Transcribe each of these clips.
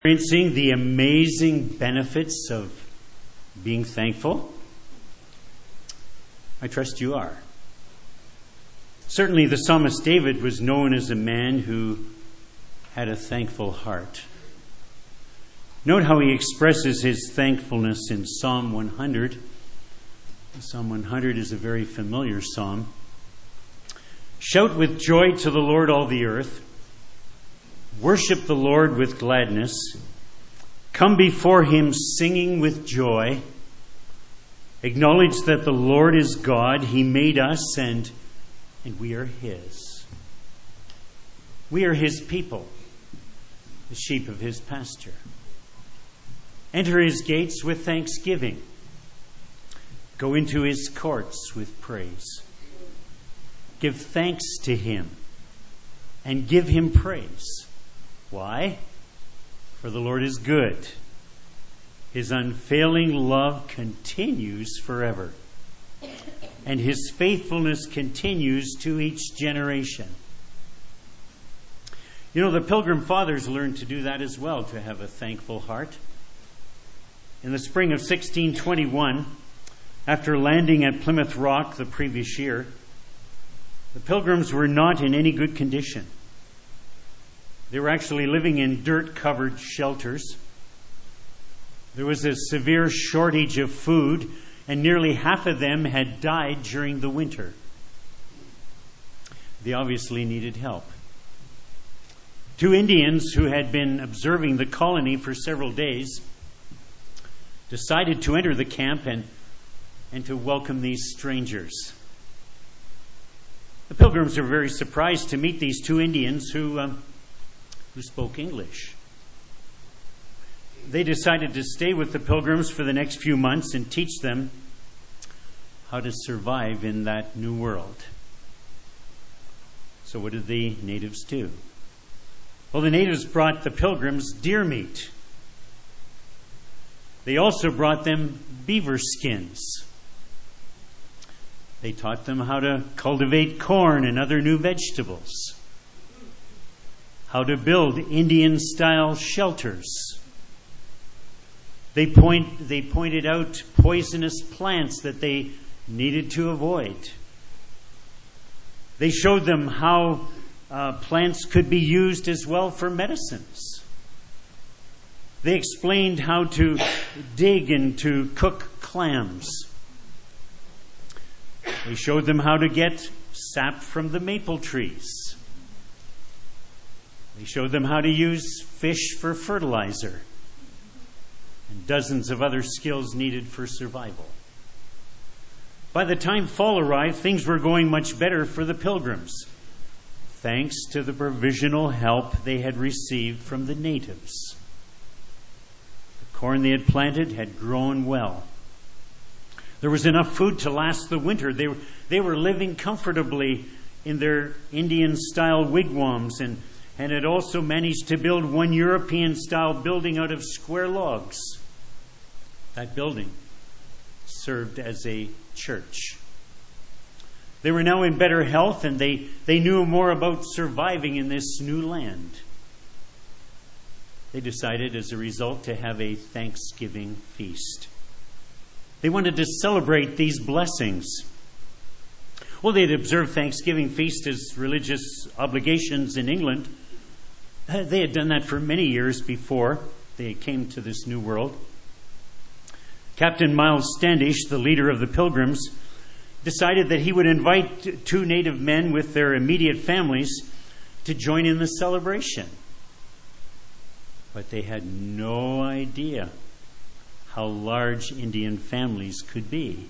Experiencing the amazing benefits of being thankful? I trust you are. Certainly the psalmist David was known as a man who had a thankful heart. Note how he expresses his thankfulness in Psalm 100. Psalm 100 is a very familiar psalm. Shout with joy to the Lord, all the earth. Worship the Lord with gladness. Come before him singing with joy. Acknowledge that the Lord is God. He made us and we are his. We are his people, the sheep of his pasture. Enter his gates with thanksgiving. Go into his courts with praise. Give thanks to him and give him praise. Why? For the Lord is good. His unfailing love continues forever, and his faithfulness continues to each generation. You know, the Pilgrim Fathers learned to do that as well, to have a thankful heart. In the spring of 1621, after landing at Plymouth Rock the previous year, the Pilgrims were not in any good condition. They were actually living in dirt-covered shelters. There was a severe shortage of food, and nearly half of them had died during the winter. They obviously needed help. Two Indians who had been observing the colony for several days decided to enter the camp and to welcome these strangers. The Pilgrims were very surprised to meet these two Indians who spoke English. They decided to stay with the Pilgrims for the next few months and teach them how to survive in that new world. So what did the natives do? Well, the natives brought the Pilgrims deer meat. They also brought them beaver skins. They taught them how to cultivate corn and other new vegetables, how to build Indian-style shelters. They pointed out poisonous plants that they needed to avoid. They showed them how plants could be used as well for medicines. They explained how to dig and to cook clams. They showed them how to get sap from the maple trees. They showed them how to use fish for fertilizer and dozens of other skills needed for survival. By the time fall arrived, things were going much better for the Pilgrims, thanks to the provisional help they had received from the natives. The corn they had planted had grown well. There was enough food to last the winter. They were living comfortably in their Indian-style wigwams and had also managed to build one European-style building out of square logs. That building served as a church. They were now in better health, and they knew more about surviving in this new land. They decided, as a result, to have a Thanksgiving feast. They wanted to celebrate these blessings. Well, they'd observed Thanksgiving feast as religious obligations in England. They had done that for many years before they came to this new world. Captain Miles Standish, the leader of the Pilgrims, decided that he would invite two native men with their immediate families to join in the celebration. But they had no idea how large Indian families could be.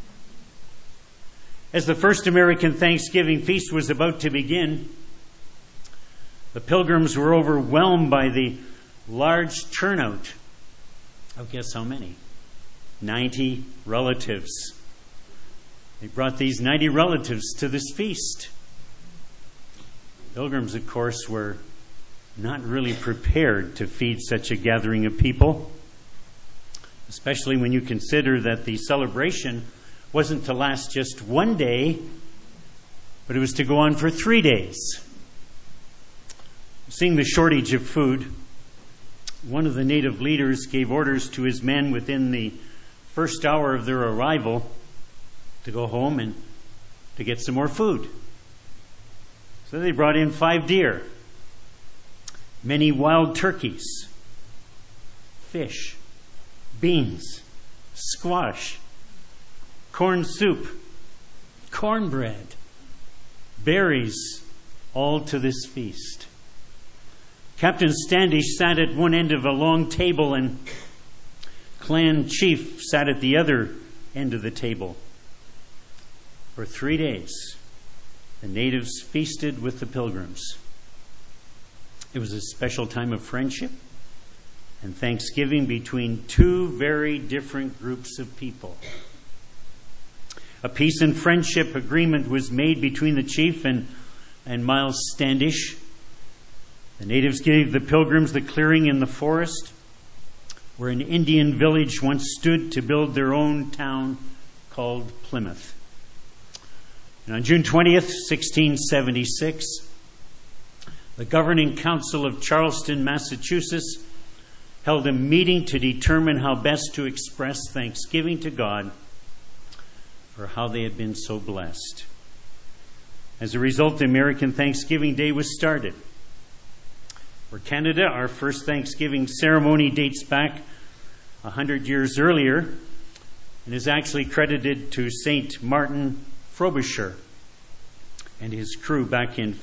As the first American Thanksgiving feast was about to begin, the Pilgrims were overwhelmed by the large turnout. Oh, guess how many? 90 relatives. They brought these 90 relatives to this feast. Pilgrims, of course, were not really prepared to feed such a gathering of people, especially when you consider that the celebration wasn't to last just one day, but it was to go on for 3 days. Seeing the shortage of food, one of the native leaders gave orders to his men within the first hour of their arrival to go home and to get some more food. So they brought in 5 deer, many wild turkeys, fish, beans, squash, corn soup, cornbread, berries, all to this feast. Captain Standish sat at one end of a long table, and clan chief sat at the other end of the table. For 3 days, the natives feasted with the pilgrims. It was a special time of friendship and thanksgiving between 2 very different groups of people. A peace and friendship agreement was made between the chief and Miles Standish. The natives gave the pilgrims the clearing in the forest where an Indian village once stood to build their own town called Plymouth. And on June 20th, 1676, the Governing Council of Charlestown, Massachusetts, held a meeting to determine how best to express thanksgiving to God for how they had been so blessed. As a result, the American Thanksgiving Day was started. For Canada, our first Thanksgiving ceremony dates back 100 years earlier and is actually credited to St. Martin Frobisher and his crew back in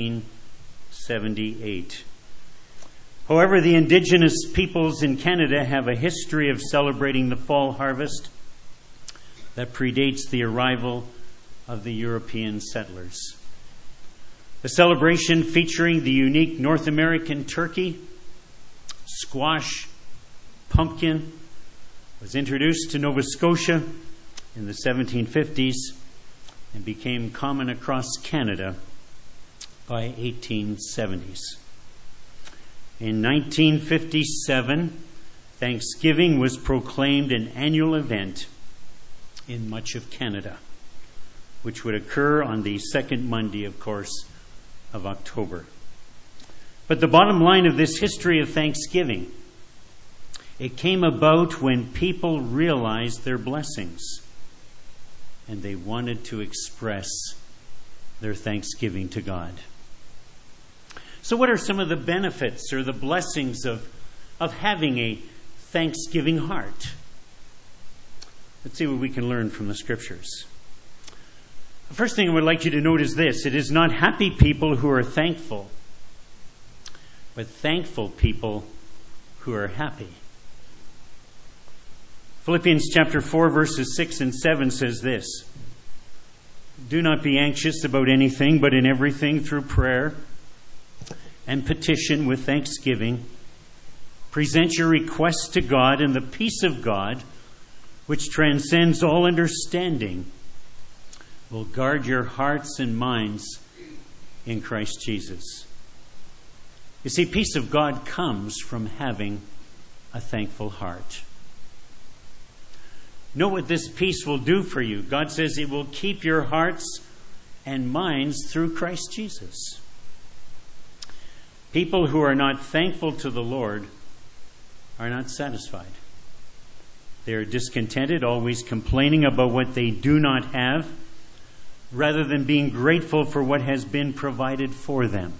1578. However, the indigenous peoples in Canada have a history of celebrating the fall harvest that predates the arrival of the European settlers. The celebration featuring the unique North American turkey, squash, pumpkin was introduced to Nova Scotia in the 1750s and became common across Canada by 1870s. In 1957, Thanksgiving was proclaimed an annual event in much of Canada, which would occur on the second Monday, of course, of October. But the bottom line of this history of Thanksgiving, it came about when people realized their blessings and they wanted to express their thanksgiving to God. So what are some of the benefits or the blessings of having a thanksgiving heart? Let's see what we can learn from the scriptures. The first thing I would like you to note is this: it is not happy people who are thankful, but thankful people who are happy. Philippians chapter 4, verses 6 and 7 says this: "Do not be anxious about anything, but in everything through prayer and petition with thanksgiving, present your requests to God, and the peace of God, which transcends all understanding, will guard your hearts and minds in Christ Jesus." You see, peace of God comes from having a thankful heart. Know what this peace will do for you. God says it will keep your hearts and minds through Christ Jesus. People who are not thankful to the Lord are not satisfied. They are discontented, always complaining about what they do not have, rather than being grateful for what has been provided for them.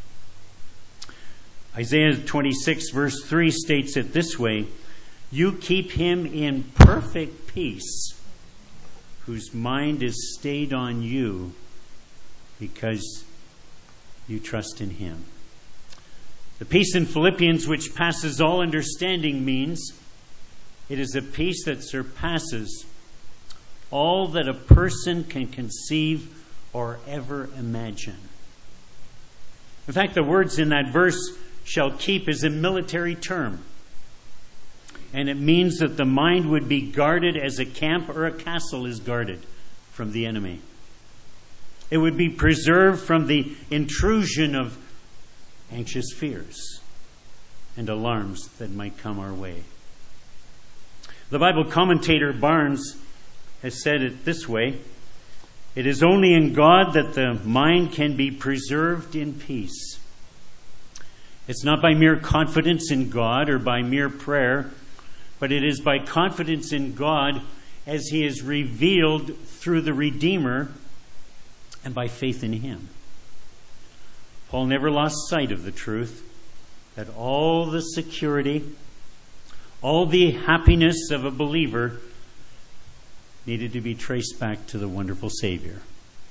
Isaiah 26 verse 3 states it this way: "You keep him in perfect peace, whose mind is stayed on you, because you trust in him." The peace in Philippians, which passes all understanding, means it is a peace that surpasses all that a person can conceive or ever imagine. In fact, the words in that verse, "shall keep," is a military term. And it means that the mind would be guarded as a camp or a castle is guarded from the enemy. It would be preserved from the intrusion of anxious fears and alarms that might come our way. The Bible commentator Barnes has said it this way: "It is only in God that the mind can be preserved in peace. It's not by mere confidence in God or by mere prayer, but it is by confidence in God as He is revealed through the Redeemer and by faith in Him. Paul never lost sight of the truth that all the security, all the happiness of a believer needed to be traced back to the wonderful Savior.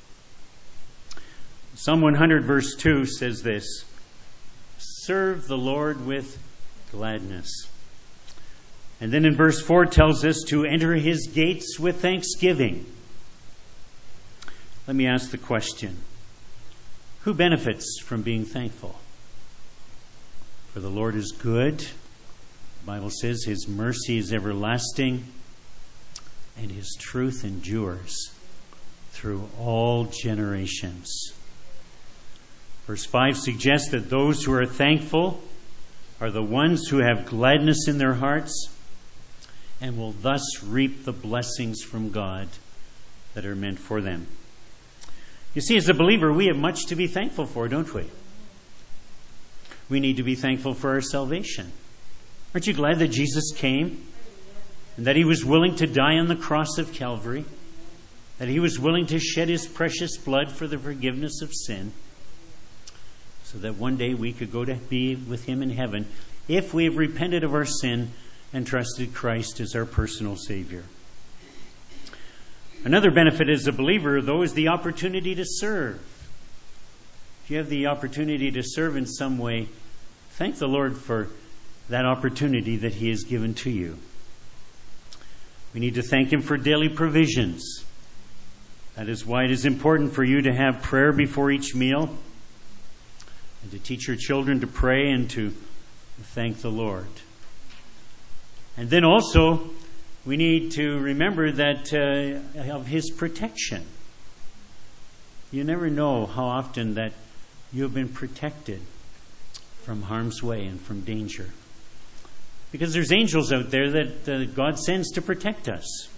Psalm 100 verse 2 says this, "Serve the Lord with gladness." And then in verse 4 tells us to enter His gates with thanksgiving. Let me ask the question, who benefits from being thankful? For the Lord is good. The Bible says His mercy is everlasting, and His truth endures through all generations. Verse 5 suggests that those who are thankful are the ones who have gladness in their hearts and will thus reap the blessings from God that are meant for them. You see, as a believer, we have much to be thankful for, don't we? We need to be thankful for our salvation. Aren't you glad that Jesus came and that He was willing to die on the cross of Calvary, that He was willing to shed His precious blood for the forgiveness of sin, so that one day we could go to be with Him in heaven if we have repented of our sin and trusted Christ as our personal Savior. Another benefit as a believer, though, is the opportunity to serve. If you have the opportunity to serve in some way, thank the Lord for that opportunity that He has given to you. We need to thank Him for daily provisions. That is why it is important for you to have prayer before each meal and to teach your children to pray and to thank the Lord. And then also, we need to remember that of His protection. You never know how often that you have been protected from harm's way and from danger. Because there's angels out there that God sends to protect us.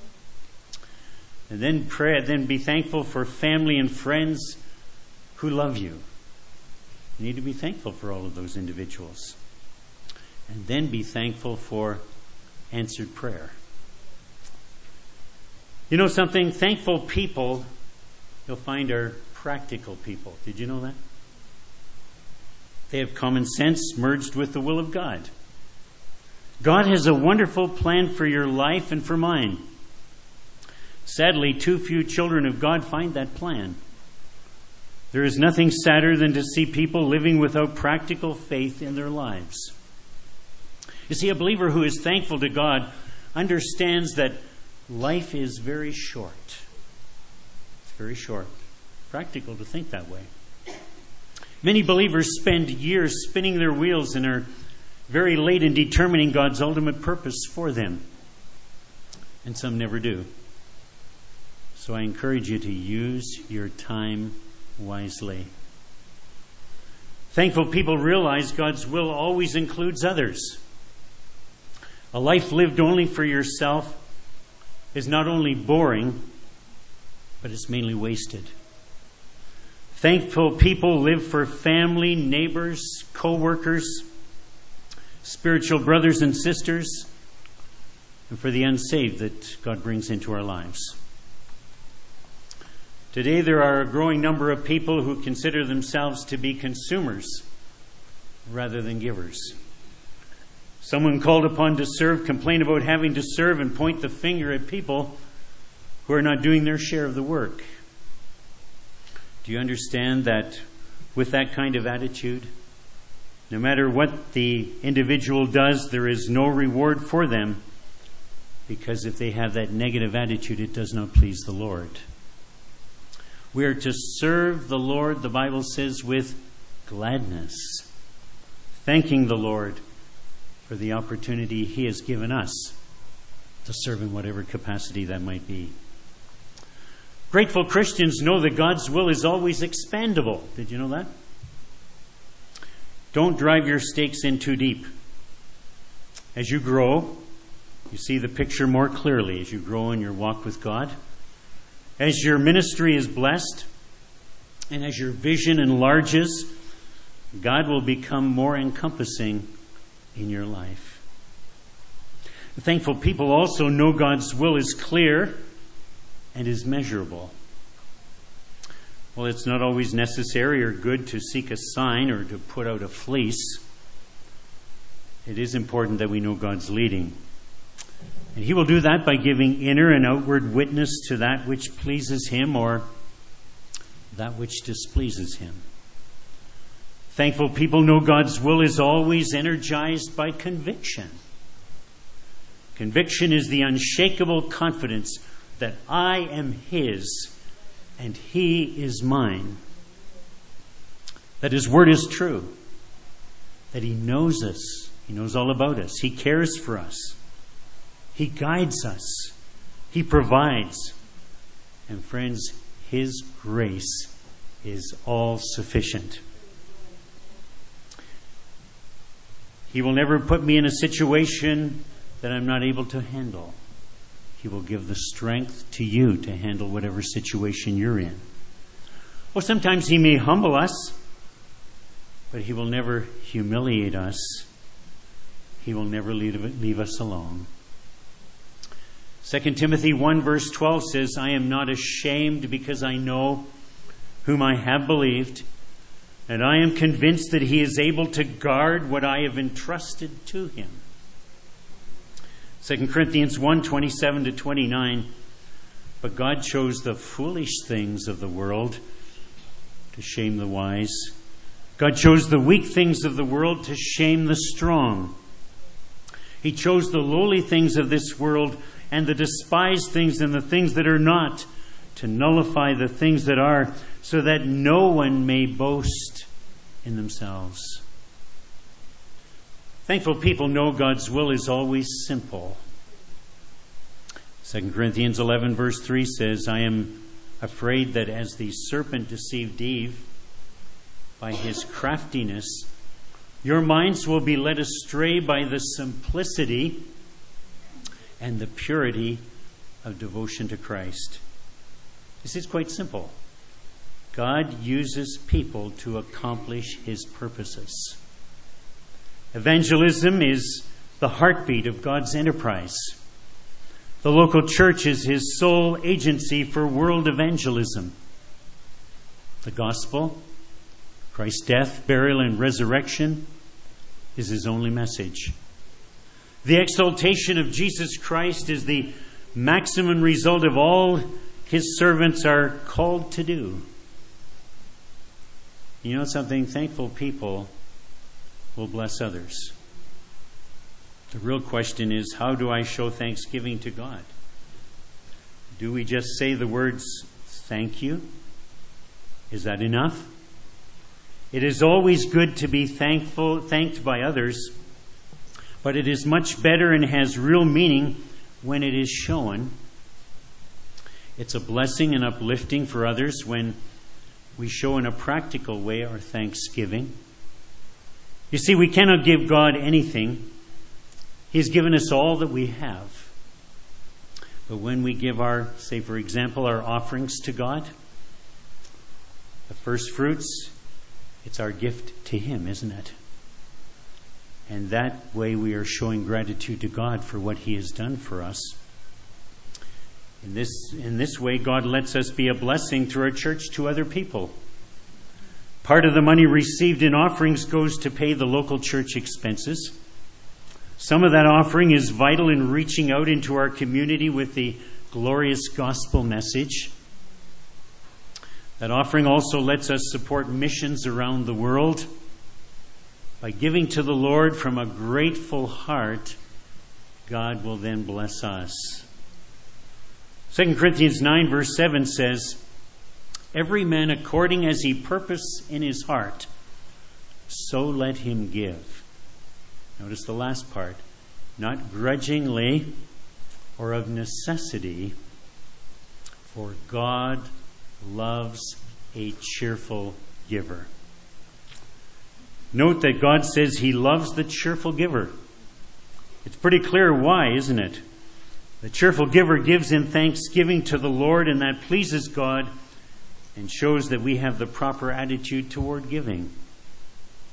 And then pray, then be thankful for family and friends who love you. You need to be thankful for all of those individuals. And then be thankful for answered prayer. You know something? Thankful people, you'll find, are practical people. Did you know that? They have common sense merged with the will of God. God has a wonderful plan for your life and for mine. Sadly, too few children of God find that plan. There is nothing sadder than to see people living without practical faith in their lives. You see, a believer who is thankful to God understands that life is very short. It's very short. Practical to think that way. Many believers spend years spinning their wheels and are very late in determining God's ultimate purpose for them. And some never do. So I encourage you to use your time wisely. Thankful people realize God's will always includes others. A life lived only for yourself is not only boring, but it's mainly wasted. Thankful people live for family, neighbors, co-workers, spiritual brothers and sisters, and for the unsaved that God brings into our lives. Today there are a growing number of people who consider themselves to be consumers rather than givers. Someone called upon to serve complain about having to serve and point the finger at people who are not doing their share of the work. Do you understand that with that kind of attitude, no matter what the individual does, there is no reward for them, because if they have that negative attitude, it does not please the Lord. We are to serve the Lord, the Bible says, with gladness, thanking the Lord for the opportunity He has given us to serve in whatever capacity that might be. Grateful Christians know that God's will is always expandable. Did you know that? Don't drive your stakes in too deep. As you grow, you see the picture more clearly as you grow in your walk with God. As your ministry is blessed, and as your vision enlarges, God will become more encompassing in your life. Thankful people also know God's will is clear and is measurable. Well, it's not always necessary or good to seek a sign or to put out a fleece. It is important that we know God's leading. And He will do that by giving inner and outward witness to that which pleases Him or that which displeases Him. Thankful people know God's will is always energized by conviction. Conviction is the unshakable confidence that I am His and He is mine. That His word is true. That He knows us. He knows all about us. He cares for us. He guides us. He provides. And friends, His grace is all sufficient. He will never put me in a situation that I'm not able to handle. He will give the strength to you to handle whatever situation you're in. Or sometimes He may humble us, but He will never humiliate us. He will never leave us alone. 2 Timothy 1 verse 12 says, I am not ashamed because I know whom I have believed, and I am convinced that He is able to guard what I have entrusted to Him. 2 Corinthians 1, 27-29, but God chose the foolish things of the world to shame the wise. God chose the weak things of the world to shame the strong. He chose the lowly things of this world and the despised things and the things that are not, to nullify the things that are, so that no one may boast in themselves. Thankful people know God's will is always simple. 2 Corinthians 11 verse 3 says, I am afraid that as the serpent deceived Eve by his craftiness, your minds will be led astray by the simplicity and the purity of devotion to Christ. This is quite simple. God uses people to accomplish His purposes. Evangelism is the heartbeat of God's enterprise. The local church is His sole agency for world evangelism. The gospel, Christ's death, burial, and resurrection, is His only message. The exaltation of Jesus Christ is the maximum result of all His servants are called to do. You know something? Thankful people will bless others. The real question is, how do I show thanksgiving to God? Do we just say the words, thank you? Is that enough? It is always good to be thanked by others, but it is much better and has real meaning when it is shown. It's a blessing and uplifting for others when we show in a practical way our thanksgiving. You see, we cannot give God anything. He's given us all that we have. But when we give our, say for example, our offerings to God, the first fruits, it's our gift to Him, isn't it? And that way we are showing gratitude to God for what He has done for us. In this way, God lets us be a blessing through our church to other people. Part of the money received in offerings goes to pay the local church expenses. Some of that offering is vital in reaching out into our community with the glorious gospel message. That offering also lets us support missions around the world. By giving to the Lord from a grateful heart, God will then bless us. 2 Corinthians 9 verse 7 says, every man according as he purpose in his heart, so let him give. Notice the last part. Not grudgingly or of necessity, for God loves a cheerful giver. Note that God says He loves the cheerful giver. It's pretty clear why, isn't it? The cheerful giver gives in thanksgiving to the Lord, and that pleases God and shows that we have the proper attitude toward giving.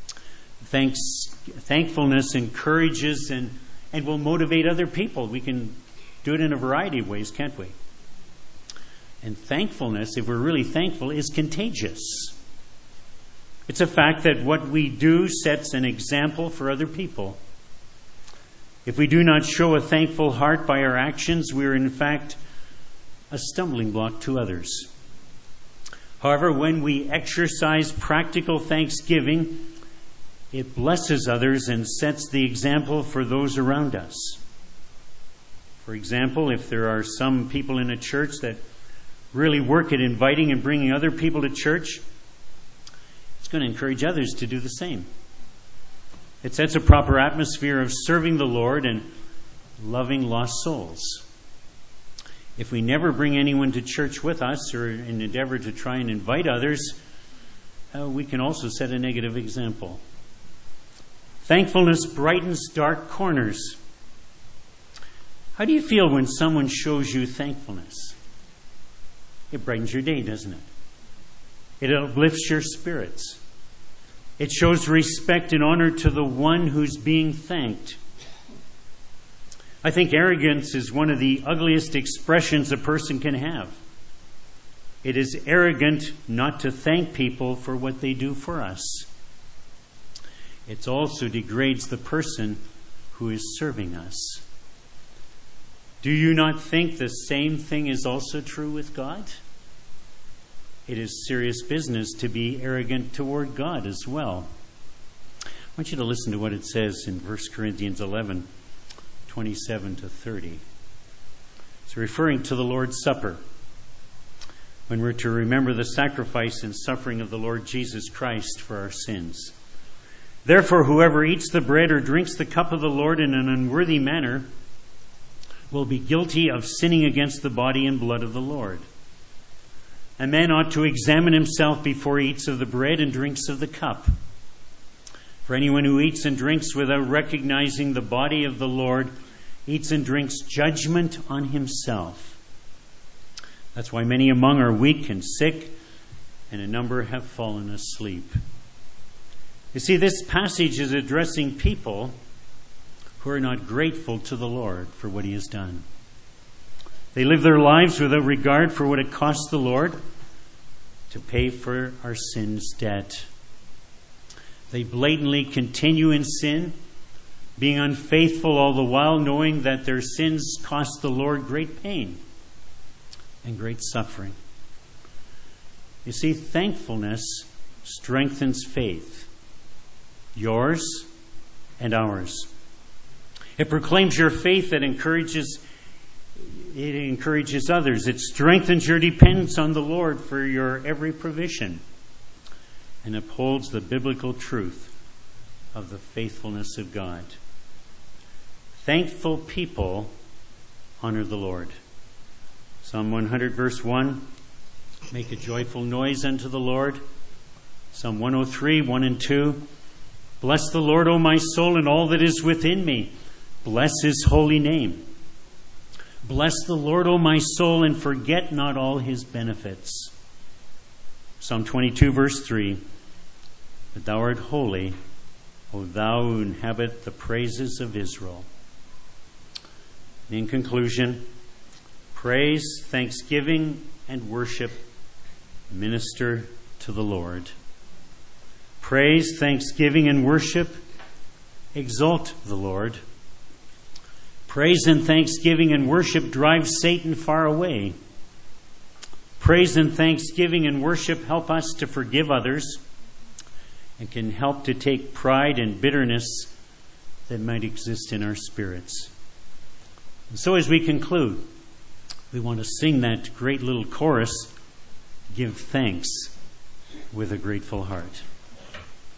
Thankfulness encourages and will motivate other people. We can do it in a variety of ways, can't we? And thankfulness, if we're really thankful, is contagious. It's a fact that what we do sets an example for other people. If we do not show a thankful heart by our actions, we are in fact a stumbling block to others. However, when we exercise practical thanksgiving, it blesses others and sets the example for those around us. For example, if there are some people in a church that really work at inviting and bringing other people to church, it's going to encourage others to do the same. It sets a proper atmosphere of serving the Lord and loving lost souls. If we never bring anyone to church with us or in endeavor to try and invite others, we can also set a negative example. Thankfulness brightens dark corners. How do you feel when someone shows you thankfulness? It brightens your day, doesn't it? It uplifts your spirits. It shows respect and honor to the one who's being thanked. I think arrogance is one of the ugliest expressions a person can have. It is arrogant not to thank people for what they do for us. It also degrades the person who is serving us. Do you not think the same thing is also true with God? It is serious business to be arrogant toward God as well. I want you to listen to what it says in 1 Corinthians 11, 27 to 30. It's referring to the Lord's Supper, when we're to remember the sacrifice and suffering of the Lord Jesus Christ for our sins. Therefore, whoever eats the bread or drinks the cup of the Lord in an unworthy manner will be guilty of sinning against the body and blood of the Lord. A man ought to examine himself before he eats of the bread and drinks of the cup. For anyone who eats and drinks without recognizing the body of the Lord eats and drinks judgment on himself. That's why many among are weak and sick, and a number have fallen asleep. You see, this passage is addressing people who are not grateful to the Lord for what he has done. They live their lives without regard for what it costs the Lord to pay for our sin's debt. They blatantly continue in sin, being unfaithful all the while, knowing that their sins cost the Lord great pain and great suffering. You see, thankfulness strengthens faith, yours and ours. It proclaims your faith that encourages others. It strengthens your dependence on the Lord for your every provision and upholds the biblical truth of the faithfulness of God. Thankful people honor the Lord. Psalm 100 verse 1, make a joyful noise unto the Lord. Psalm 103, 1 and 2, bless the Lord, O my soul, and all that is within me. Bless his holy name. Bless the Lord, O my soul, and forget not all his benefits. Psalm 22, verse 3. But thou art holy, O thou who inhabit the praises of Israel. In conclusion, praise, thanksgiving, and worship minister to the Lord. Praise, thanksgiving, and worship exalt the Lord. Praise and thanksgiving and worship drive Satan far away. Praise and thanksgiving and worship help us to forgive others and can help to take pride and bitterness that might exist in our spirits. And so as we conclude, we want to sing that great little chorus, Give Thanks with a Grateful Heart.